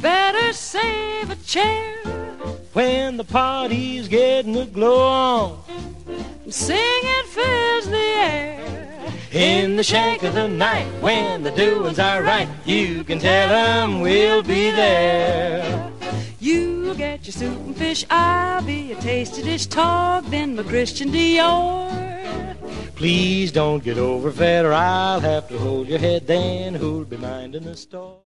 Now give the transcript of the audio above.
better save a chair when the party's getting a glow on. Singing fills the air in the shank of the night when the doings are right. You can tell 'em we'll be there. You get your soup and fish, I'll be a tasty dish. Talk then, my Christian Dior. Please don't get overfed or I'll have to hold your head. Then who'll be minding the store?